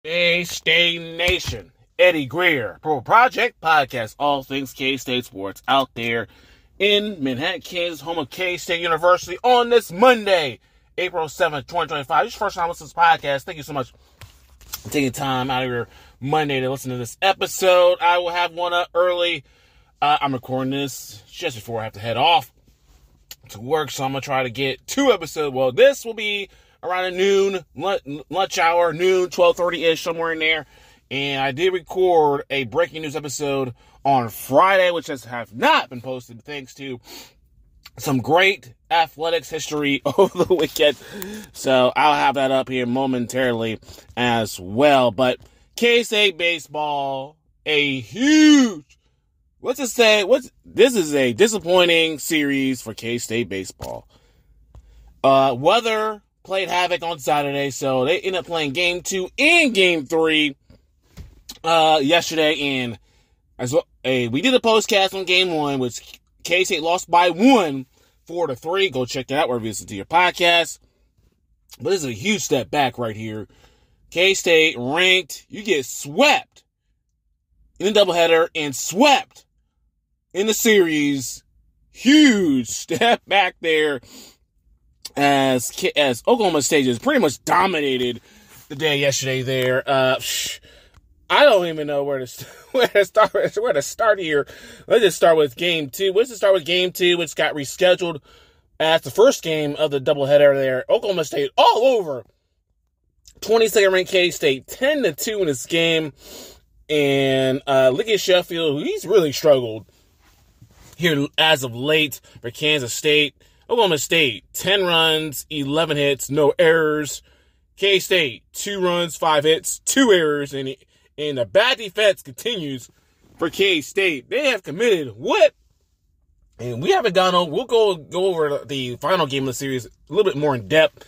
K-State Nation. Eddie Greer, Pro Project Podcast, all things K-State sports out there in Manhattan, Kansas, home of K-State University on this Monday, April 7th, 2025. This is your first time listening to this podcast. Thank you so much for taking time out of your Monday to listen to this episode. I will have one up early. I'm recording this just before I have to head off to work, so I'm going to try to get two episodes. Well, this will be around a noon, lunch hour, noon, 12:30-ish, somewhere in there. And I did record a breaking news episode on Friday, which have not been posted, thanks to some great athletics history over the weekend. So I'll have that up here momentarily as well. But K-State baseball, a huge, this is a disappointing series for K-State baseball. Weather played havoc on Saturday, so they ended up playing Game 2 and Game 3 yesterday. And as well, we did a postcast on Game 1, which K-State lost by 1, 4-3. Go check that out wherever you listen to your podcast. But this is a huge step back right here. K-State ranked, you get swept in the doubleheader and swept in the series. Huge step back there as Oklahoma State just pretty much dominated the day yesterday there. I don't even know where to start here. Let's just start with Game 2. Let's just start with Game 2, which got rescheduled as the first game of the doubleheader there. Oklahoma State all over 22nd ranked K-State, 10-2 in this game. And Lincoln Sheffield, he's really struggled here as of late for Kansas State. Oklahoma State, 10 runs, 11 hits, no errors. K-State, 2 runs, 5 hits, 2 errors, and the bad defense continues for K-State. They have committed what? And we haven't gone over. We'll go over the final game of the series a little bit more in depth.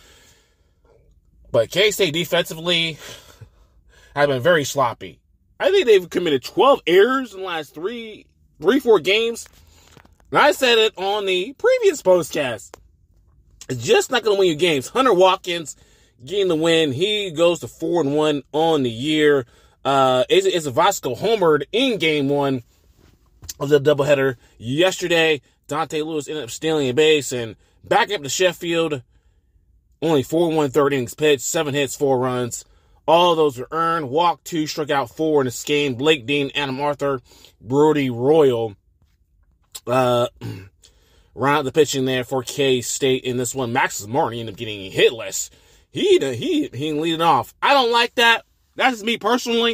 But K-State defensively have been very sloppy. I think they've committed 12 errors in the last 4 games. And I said it on the previous postcast. It's just not going to win you games. Hunter Watkins getting the win. He goes to 4-1 on the year. Vasco homered in Game 1 of the doubleheader yesterday. Dante Lewis ended up stealing a base and back up to Sheffield. Only 4 1/3 innings pitched, 7 hits, 4 runs. All those were earned. Walked 2, struck out 4 in this game. Blake Dean, Adam Arthur, Brody Royal round out the pitching there for K-State in this one. Maxis Martin ended up getting hitless. He didn't lead it off. I don't like that. That's just me personally.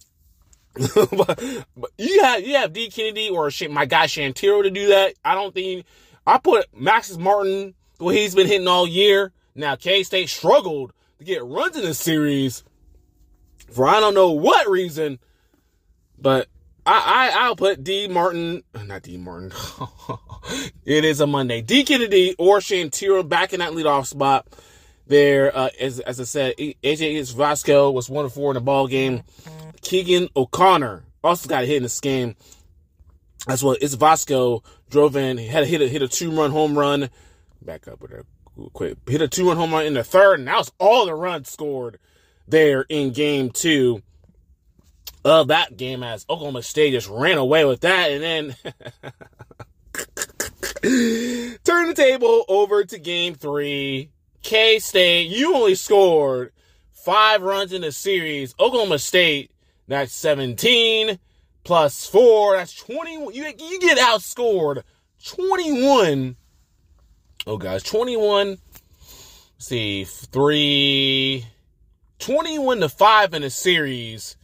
but you have D. Kennedy or my guy Shantiro to do that. I put Maxis Martin the way he's been hitting all year. Now K-State struggled to get runs in this series for I don't know what reason, but I'll put not D. Martin. It is a Monday. D. Kennedy or Shantiro back in that leadoff spot there. As I said, AJ Vasco was 1-4 in the ball game. Keegan O'Connor also got a hit in this game. That's what Vasco drove in. He had hit a 2-run home run. Back up with her quick. Hit a 2-run home run in the third, and that was all the runs scored there in Game 2 of that game as Oklahoma State just ran away with that and then turned the table over to Game 3. K-State, you only scored 5 runs in the series. Oklahoma State, that's 17 plus 4. That's 21. You get outscored 21. Oh, guys, 21. Let's see, 21-5 in the series.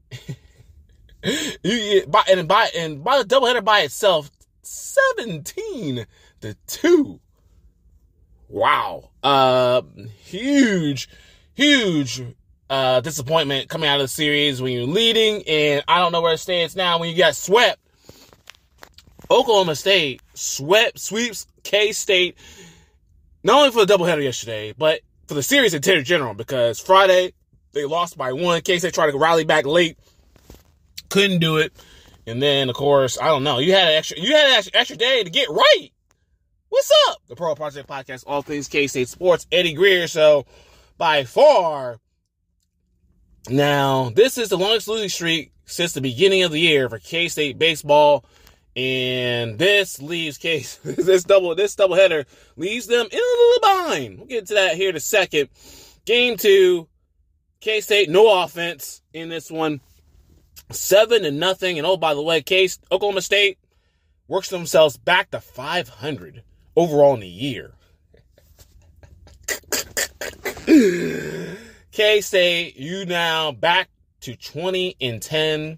By the doubleheader by itself, 17-2. Wow. Huge disappointment coming out of the series when you're leading, and I don't know where it stands now when you got swept. Oklahoma State sweeps K-State, not only for the doubleheader yesterday, but for the series in general, because Friday they lost by 1. K-State tried to rally back late, couldn't do it, and then of course I don't know. You had an extra day to get right. What's up? The Pro Project Podcast, all things K-State sports. Eddie Greer. So by far Now, this is the longest losing streak since the beginning of the year for K-State baseball. And this leaves this doubleheader leaves them in a little bind. We'll get to that here in a second. Game 2, K-State, no offense in this one. 7-0. And oh, by the way, Oklahoma State works themselves back to 500 overall in the year. K-State, you now back to 20-10.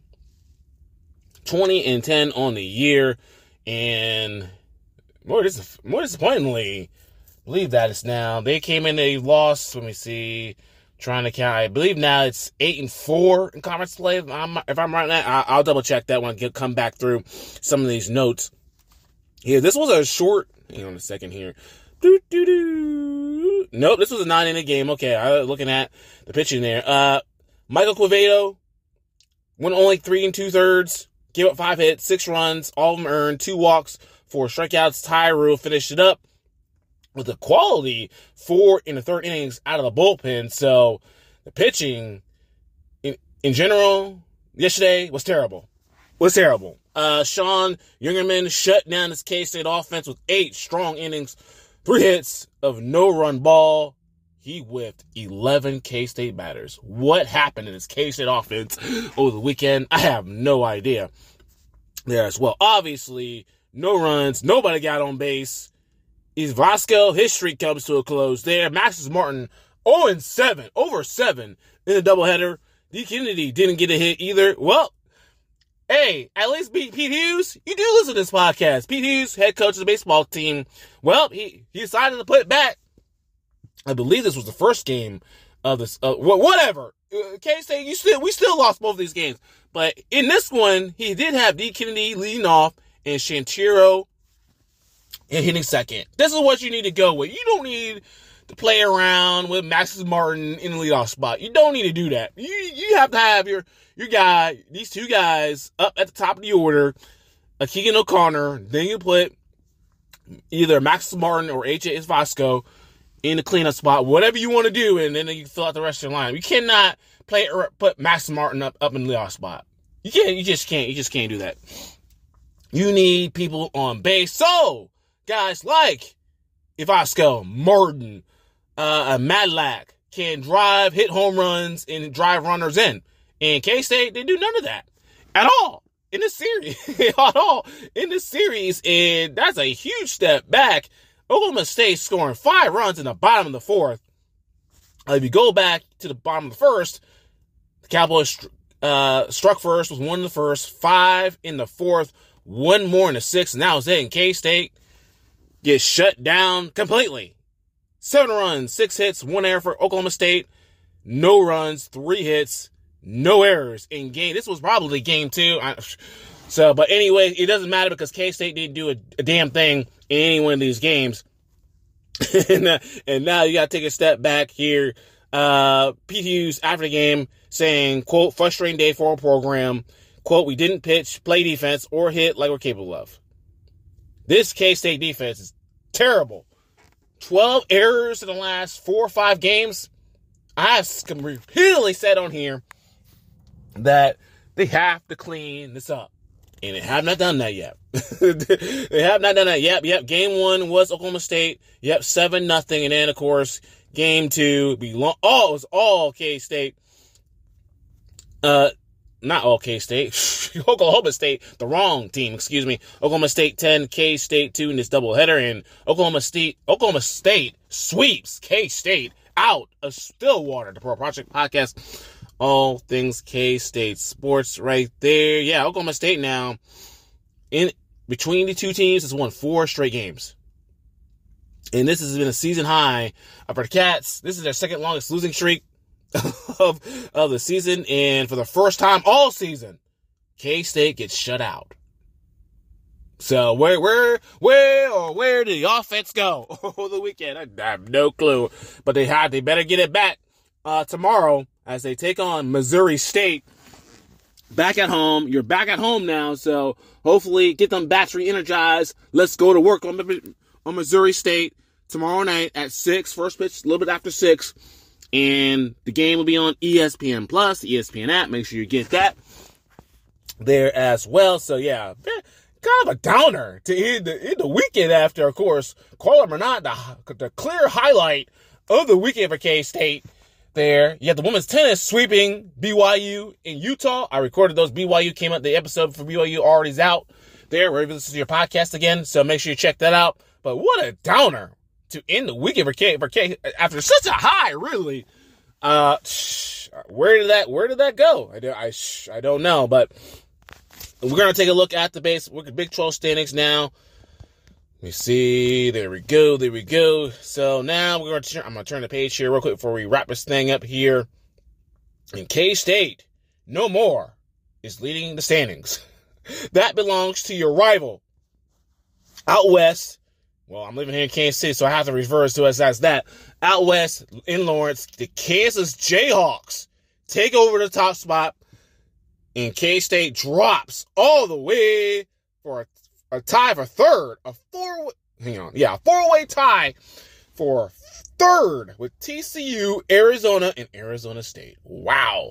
20-10 on the year. And more disappointingly, I believe that is now. They came in, they lost. Let me see. Trying to count. I believe now it's 8-4 in conference play. If I'm right on that, I'll double check that one. Come back through some of these notes. Yeah, this was a short. Hang on a second here. Nope, this was a 9-inning game. Okay, I was looking at the pitching there. Michael Quevedo went only 3 2/3. Gave up 5 hits, 6 runs, all of them earned, 2 walks, 4 strikeouts. Ty Rue finished it up with a quality 4 in the third innings out of the bullpen. So the pitching in general yesterday was terrible. Sean Jungerman shut down his K-State offense with 8 strong innings, 3 hits of no-run ball. He whipped 11 K-State batters. What happened in this K-State offense over the weekend? I have no idea there as well. Obviously, no runs. Nobody got on base. Is Vasco, his streak comes to a close there. Maxis Martin, 0-7, over 7 in the doubleheader. D. Kennedy didn't get a hit either. Well, hey, at least Pete Hughes, you do listen to this podcast. Pete Hughes, head coach of the baseball team. Well, he decided to put it back. I believe this was the first game of this. Whatever. K-State, we still lost both of these games. But in this one, he did have D. Kennedy leading off and Shantiero and hitting second. This is what you need to go with. You don't need to play around with Maxis Martin in the leadoff spot. You don't need to do that. You have to have your guy, these 2 guys up at the top of the order, Keegan O'Connor. Then you put either Maxis Martin or H.A.S. Vasco in the cleanup spot, whatever you want to do, and then you fill out the rest of your line. You cannot put Maxis Martin up in the leadoff spot. You just can't do that. You need people on base. So, guys like Vasco, Martin, Madlack can hit home runs, and drive runners in. And K-State, they do none of that at all in this series. And that's a huge step back. Oklahoma State scoring 5 runs in the bottom of the 4th. If you go back to the bottom of the 1st, the Cowboys struck first, was 1 in the 1st, 5 in the 4th, 1 more in the 6th, and that was it. And K-State gets shut down completely. 7 runs, 6 hits, 1 error for Oklahoma State. No runs, 3 hits, no errors in game. This was probably game 2. But anyway, it doesn't matter because K-State didn't do a damn thing in any one of these games. and now you got to take a step back here. Pete Hughes, after the game, saying, quote, frustrating day for our program. Quote, we didn't pitch, play defense, or hit like we're capable of. This K-State defense is terrible. 12 errors in the last 4 or 5 games. I've repeatedly said on here that they have to clean this up. And they have not done that yet. They have not done that yet. Yep. Game 1 was Oklahoma State. Yep. 7-0. And then, of course, game 2 it was all K-State. Not all K-State. Oklahoma State, the wrong team, excuse me. Oklahoma State 10, K-State 2 in this doubleheader. And Oklahoma State sweeps K-State out of Stillwater, the Pro Project Podcast. All things K-State sports right there. Yeah, Oklahoma State now, in between the 2 teams, has won 4 straight games. And this has been a season high for the Cats. This is their second longest losing streak of the season. And for the first time all season, K-State gets shut out. So where did the offense go over the weekend? I have no clue. But they better get it back tomorrow as they take on Missouri State. Back at home. You're back at home now, so hopefully get them bats re-energized. Let's go to work on Missouri State tomorrow night at 6. First pitch, a little bit after 6. And the game will be on ESPN Plus, the ESPN app. Make sure you get that there as well. So yeah, kind of a downer to end the weekend after, of course, Carla Bernard, the clear highlight of the weekend for K-State there. You have the women's tennis sweeping BYU in Utah. I recorded those. BYU came out. The episode for BYU already is out there. We're able to listen to your podcast again, so make sure you check that out. But what a downer to end the weekend for K after such a high, really. Where did that go? I don't know, but we're gonna take a look at the Big 12 standings now. Let me see. There we go. So now I'm gonna turn the page here real quick before we wrap this thing up here. And K-State, no more, is leading the standings. That belongs to your rival out west. Well, I'm living here in Kansas City, so I have to reverse to us as that. Out west in Lawrence, the Kansas Jayhawks take over the top spot, and K-State drops all the way for a tie for third. A four-way tie for third with TCU, Arizona, and Arizona State. Wow,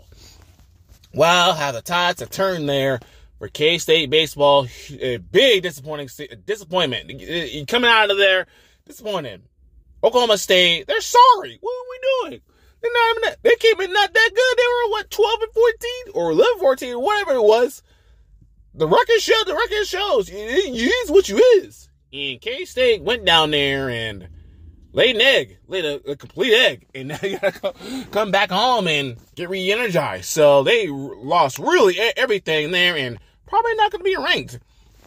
how the tides have turned there for K-State baseball. A big disappointment. You coming out of there, disappointed. Oklahoma State, they're sorry. What are we doing? They came in not that good. They were, 12 and 14? Or 11, 14, or whatever it was. The record shows. You is what you is. And K-State went down there and laid a complete egg. And now you gotta come back home and get re-energized. So they lost really everything there and probably not going to be ranked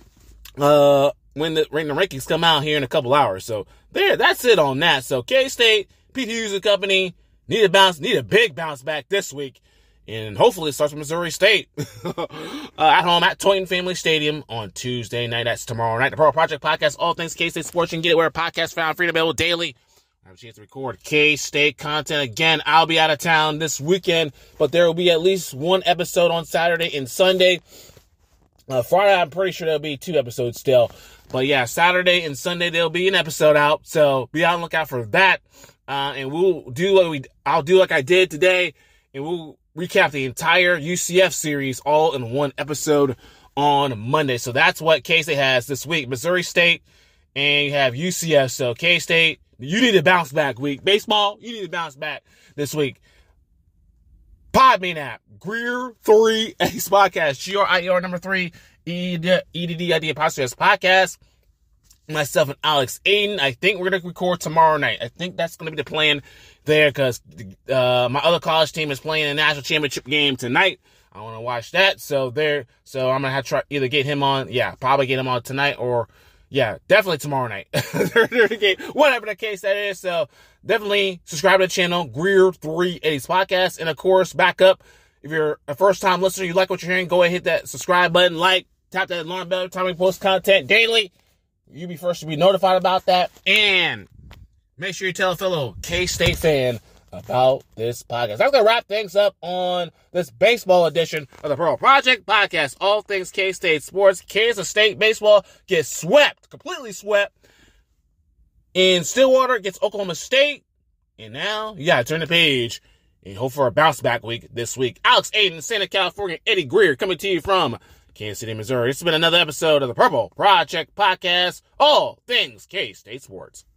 when the rankings come out here in a couple hours. So that's it on that. So K-State, Pete Hughes and company need a big bounce back this week. And hopefully it starts with Missouri State at home at Toyton Family Stadium on Tuesday night. That's tomorrow night. The Pearl Project Podcast, all things K-State sports. You can get it where a podcast found, free and available daily. I have a chance to record K-State content again. I'll be out of town this weekend, but there will be at least one episode on Saturday and Sunday. Friday, I'm pretty sure there'll be 2 episodes still. But yeah, Saturday and Sunday, there'll be an episode out. So be on the lookout for that. And I'll do like I did today, and we'll recap the entire UCF series all in one episode on Monday. So that's what K-State has this week. Missouri State, and you have UCF. So K-State, you need a bounce back week. Baseball, you need to bounce back this week. Podbean app, Greer 3 Ace Podcast, GRIER number 3, EDD podcast. Myself and Alex Aiden. I think we're going to record tomorrow night. I think that's going to be the plan there because my other college team is playing a national championship game tonight. I want to watch that. So I'm going to have to try either get him on. Yeah, probably get him on tonight or, yeah, definitely tomorrow night. Whatever the case that is. So definitely subscribe to the channel, Greer 380s Podcast. And of course, back up. If you're a first time listener, you like what you're hearing, go ahead, hit that subscribe button, tap that alarm bell every time we post content daily. You be first to be notified about that. And make sure you tell a fellow K-State fan about this podcast. I'm going to wrap things up on this baseball edition of the Pearl Project Podcast. All things K-State sports. Kansas State baseball gets completely swept. In Stillwater gets Oklahoma State. And now you got to turn the page and hope for a bounce back week this week. Alex Aiden, Santa California, Eddie Greer coming to you from Kansas City, Missouri. This has been another episode of the Purple Project Podcast. All things K-State sports.